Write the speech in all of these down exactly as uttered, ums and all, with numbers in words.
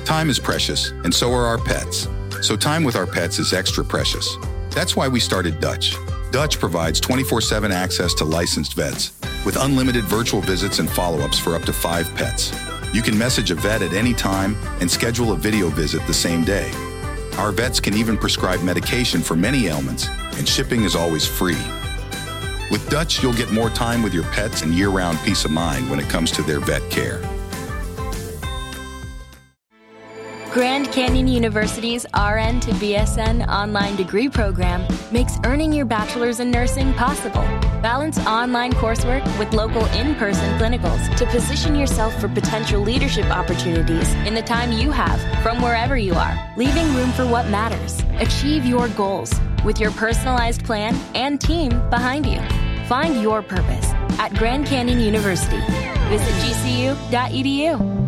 Time is precious, and so are our pets. So time with our pets is extra precious. That's why we started Dutch. Dutch provides twenty-four seven access to licensed vets, with unlimited virtual visits and follow-ups for up to five pets. You can message a vet at any time and schedule a video visit the same day. Our vets can even prescribe medication for many ailments, and shipping is always free. With Dutch, you'll get more time with your pets and year-round peace of mind when it comes to their vet care. Grand Canyon University's R N to B S N online degree program makes earning your bachelor's in nursing possible. Balance online coursework with local in-person clinicals to position yourself for potential leadership opportunities in the time you have from wherever you are, leaving room for what matters. Achieve your goals with your personalized plan and team behind you. Find your purpose at Grand Canyon University. Visit G C U dot E D U.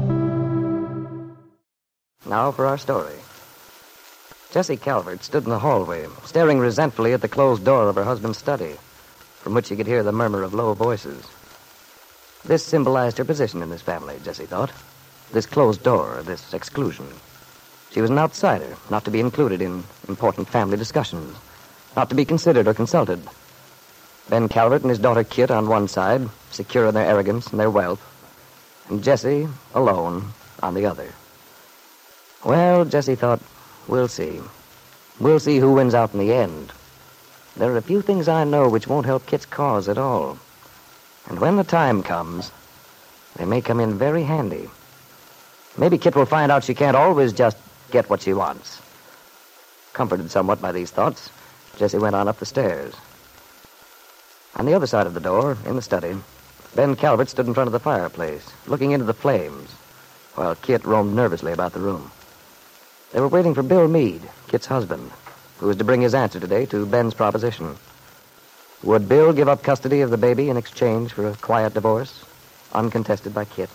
Now for our story. Jessie Calvert stood in the hallway, staring resentfully at the closed door of her husband's study, from which she could hear the murmur of low voices. This symbolized her position in this family, Jessie thought. This closed door, this exclusion. She was an outsider, not to be included in important family discussions, not to be considered or consulted. Ben Calvert and his daughter Kit on one side, secure in their arrogance and their wealth, and Jessie, alone, on the other. Well, Jessie thought, we'll see. We'll see who wins out in the end. There are a few things I know which won't help Kit's cause at all. And when the time comes, they may come in very handy. Maybe Kit will find out she can't always just get what she wants. Comforted somewhat by these thoughts, Jessie went on up the stairs. On the other side of the door, in the study, Ben Calvert stood in front of the fireplace, looking into the flames, while Kit roamed nervously about the room. They were waiting for Bill Meade, Kit's husband, who was to bring his answer today to Ben's proposition. Would Bill give up custody of the baby in exchange for a quiet divorce, uncontested by Kit?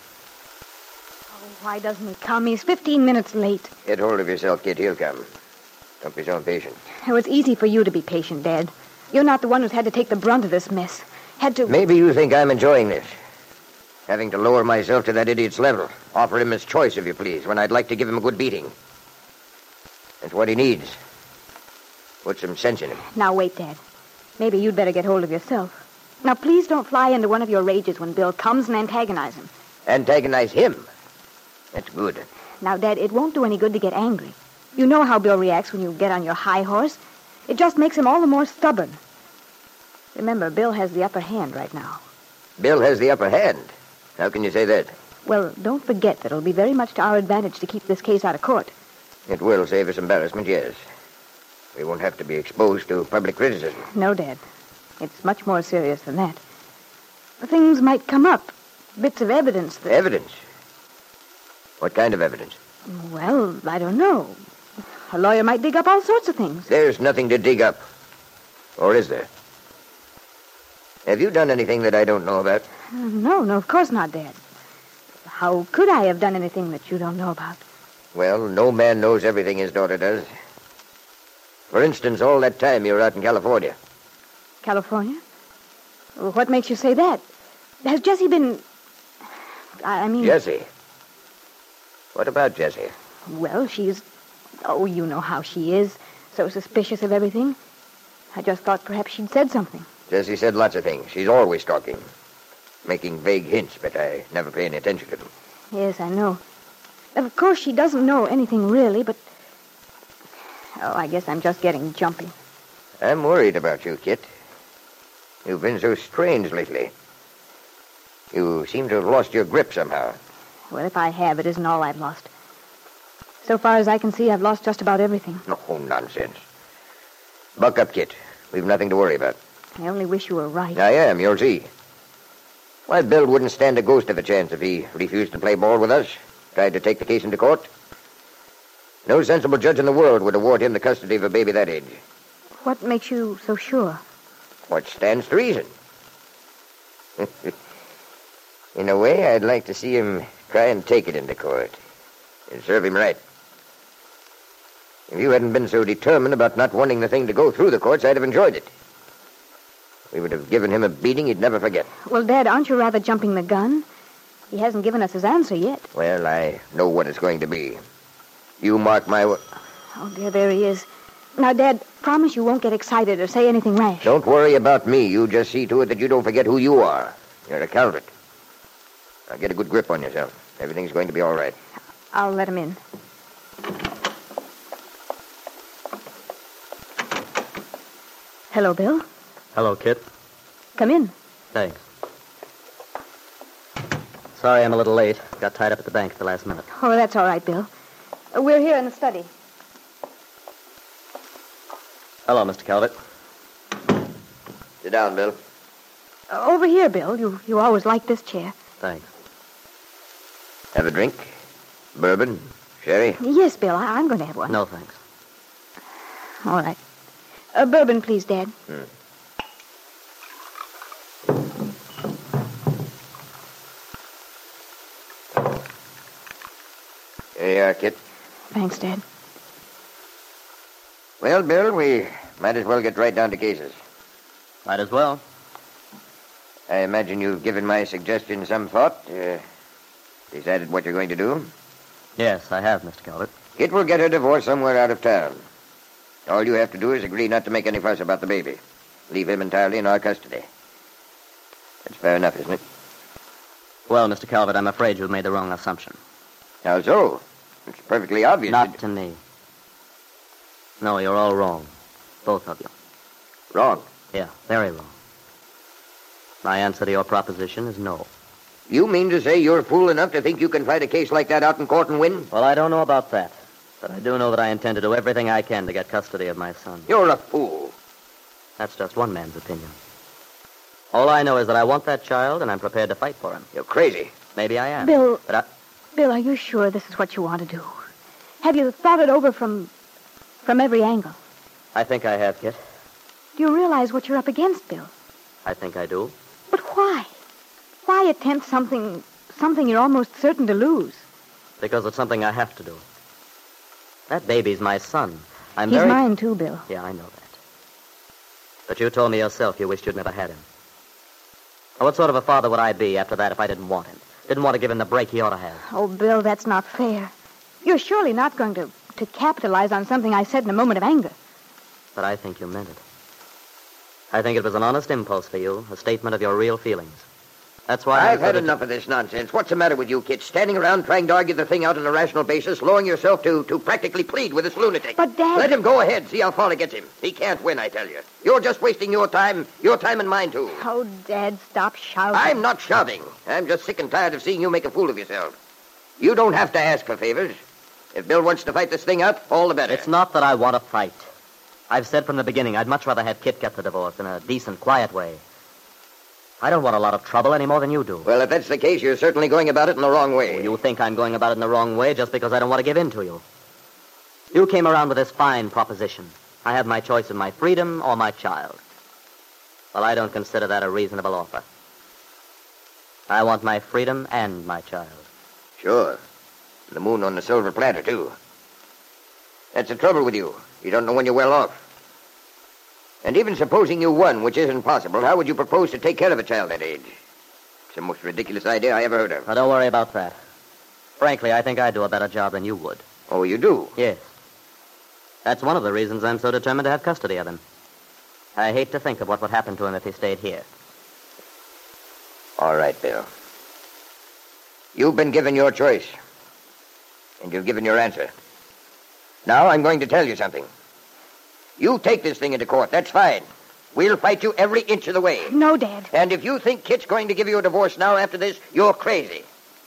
Oh, why doesn't he come? He's fifteen minutes late. Get hold of yourself, Kit. He'll come. Don't be so impatient. Oh, it's easy for you to be patient, Dad. You're not the one who's had to take the brunt of this mess. Had to... Maybe you think I'm enjoying this. Having to lower myself to that idiot's level. Offer him his choice, if you please, when I'd like to give him a good beating. That's what he needs. Put some sense in him. Now, wait, Dad. Maybe you'd better get hold of yourself. Now, please don't fly into one of your rages when Bill comes and antagonize him. Antagonize him? That's good. Now, Dad, it won't do any good to get angry. You know how Bill reacts when you get on your high horse. It just makes him all the more stubborn. Remember, Bill has the upper hand right now. Bill has the upper hand? How can you say that? Well, don't forget that it'll be very much to our advantage to keep this case out of court. It will save us embarrassment, yes. We won't have to be exposed to public criticism. No, Dad. It's much more serious than that. Things might come up. Bits of evidence that... Evidence? What kind of evidence? Well, I don't know. A lawyer might dig up all sorts of things. There's nothing to dig up. Or is there? Have you done anything that I don't know about? Uh, no, no, of course not, Dad. How could I have done anything that you don't know about? Well, no man knows everything his daughter does. For instance, all that time you were out in California. California? Well, what makes you say that? Has Jessie been... I mean... Jessie? What about Jessie? Well, she's... Oh, you know how she is. So suspicious of everything. I just thought perhaps she'd said something. Jessie said lots of things. She's always talking. Making vague hints, but I never pay any attention to them. Yes, I know. Of course, she doesn't know anything really, but... Oh, I guess I'm just getting jumpy. I'm worried about you, Kit. You've been so strange lately. You seem to have lost your grip somehow. Well, if I have, it isn't all I've lost. So far as I can see, I've lost just about everything. No, nonsense. Buck up, Kit. We've nothing to worry about. I only wish you were right. I am, you'll see. Why, Bill wouldn't stand a ghost of a chance if he refused to play ball with us, tried to take the case into court. No sensible judge in the world would award him the custody of a baby that age. What makes you so sure? What stands to reason? In a way, I'd like to see him try and take it into court. And serve him right. If you hadn't been so determined about not wanting the thing to go through the courts, I'd have enjoyed it. We would have given him a beating he'd never forget. Well, Dad, aren't you rather jumping the gun? He hasn't given us his answer yet. Well, I know what it's going to be. You mark my word. Oh, dear, there he is. Now, Dad, promise you won't get excited or say anything rash. Don't worry about me. You just see to it that you don't forget who you are. You're a Calvert. Now, get a good grip on yourself. Everything's going to be all right. I'll let him in. Hello, Bill. Hello, Kit. Come in. Thanks. Sorry I'm a little late. Got tied up at the bank at the last minute. Oh, that's all right, Bill. Uh, we're here in the study. Hello, Mister Calvert. Sit down, Bill. Uh, over here, Bill. You you always liked this chair. Thanks. Have a drink? Bourbon? Sherry? Yes, Bill. I, I'm going to have one. No, thanks. All right. Uh, bourbon, please, Dad. Hmm. Here you are, Kit. Thanks, Dad. Well, Bill, we might as well get right down to cases. Might as well. I imagine you've given my suggestion some thought. Uh, decided what you're going to do. Yes, I have, Mister Calvert. Kit will get her divorce somewhere out of town. All you have to do is agree not to make any fuss about the baby. Leave him entirely in our custody. That's fair enough, isn't it? Well, Mister Calvert, I'm afraid you've made the wrong assumption. How so? It's perfectly obvious. Not that... to me. No, you're all wrong. Both of you. Wrong. Yeah, very wrong. My answer to your proposition is no. You mean to say you're fool enough to think you can fight a case like that out in court and win? Well, I don't know about that. But I do know that I intend to do everything I can to get custody of my son. You're a fool. That's just one man's opinion. All I know is that I want that child, and I'm prepared to fight for him. You're crazy. Maybe I am. Bill. But I... Bill, are you sure this is what you want to do? Have you thought it over from... from every angle? I think I have, Kit. Do you realize what you're up against, Bill? I think I do. But why? Why attempt something... something you're almost certain to lose? Because it's something I have to do. That baby's my son. I'm He's very... mine, too, Bill. Yeah, I know that. But you told me yourself you wished you'd never had him. Now, what sort of a father would I be after that if I didn't want him? Didn't want to give him the break he ought to have? Oh, Bill, that's not fair. You're surely not going to, to capitalize on something I said in a moment of anger. But I think you meant it. I think it was an honest impulse for you, a statement of your real feelings. That's why I've I had it... enough of this nonsense. What's the matter with you, Kit? Standing around trying to argue the thing out on a rational basis, lowering yourself to, to practically plead with this lunatic. But, Dad... Let him go ahead. See how far it gets him. He can't win, I tell you. You're just wasting your time, your time and mine, too. Oh, Dad, stop shouting. I'm not shouting. I'm just sick and tired of seeing you make a fool of yourself. You don't have to ask for favors. If Bill wants to fight this thing out, all the better. It's not that I want to fight. I've said from the beginning I'd much rather have Kit get the divorce in a decent, quiet way. I don't want a lot of trouble any more than you do. Well, if that's the case, you're certainly going about it in the wrong way. You think I'm going about it in the wrong way just because I don't want to give in to you. You came around with this fine proposition. I have my choice of my freedom or my child. Well, I don't consider that a reasonable offer. I want my freedom and my child. Sure. The moon on the silver platter, too. That's the trouble with you. You don't know when you're well off. And even supposing you won, which isn't possible, how would you propose to take care of a child that age? It's the most ridiculous idea I ever heard of. Now, don't worry about that. Frankly, I think I'd do a better job than you would. Oh, you do? Yes. That's one of the reasons I'm so determined to have custody of him. I hate to think of what would happen to him if he stayed here. All right, Bill. You've been given your choice. And you've given your answer. Now I'm going to tell you something. You take this thing into court, that's fine. We'll fight you every inch of the way. No, Dad. And if you think Kit's going to give you a divorce now after this, you're crazy.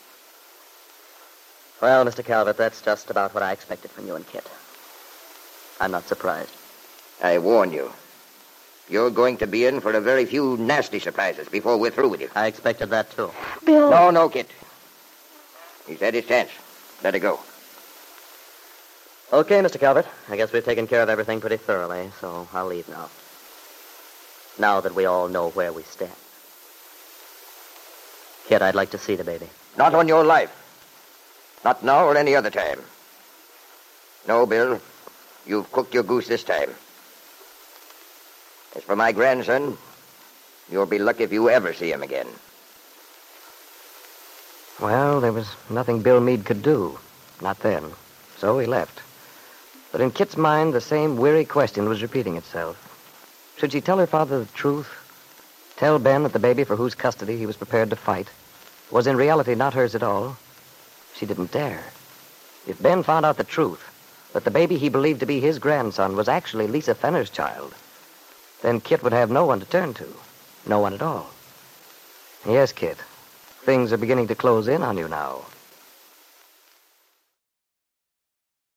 Well, Mister Calvert, that's just about what I expected from you and Kit. I'm not surprised. I warn you. You're going to be in for a very few nasty surprises before we're through with you. I expected that, too. Bill... No, no, Kit. He's had his chance. Let it go. Okay, Mister Calvert. I guess we've taken care of everything pretty thoroughly, so I'll leave now. Now that we all know where we stand. Kit, I'd like to see the baby. Not on your life. Not now or any other time. No, Bill. You've cooked your goose this time. As for my grandson, you'll be lucky if you ever see him again. Well, there was nothing Bill Meade could do. Not then. So he left. But in Kit's mind, the same weary question was repeating itself. Should she tell her father the truth? Tell Ben that the baby for whose custody he was prepared to fight was in reality not hers at all? She didn't dare. If Ben found out the truth, that the baby he believed to be his grandson was actually Lisa Fenner's child, then Kit would have no one to turn to. No one at all. Yes, Kit. Things are beginning to close in on you now.